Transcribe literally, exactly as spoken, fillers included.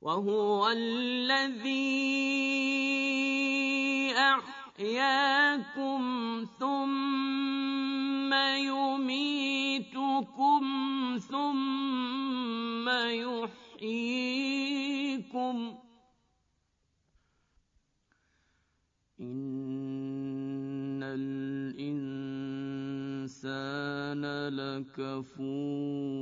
وهو الذي أحياكم ثم يميتكم ثم يحييكم إن الإنسان لكفور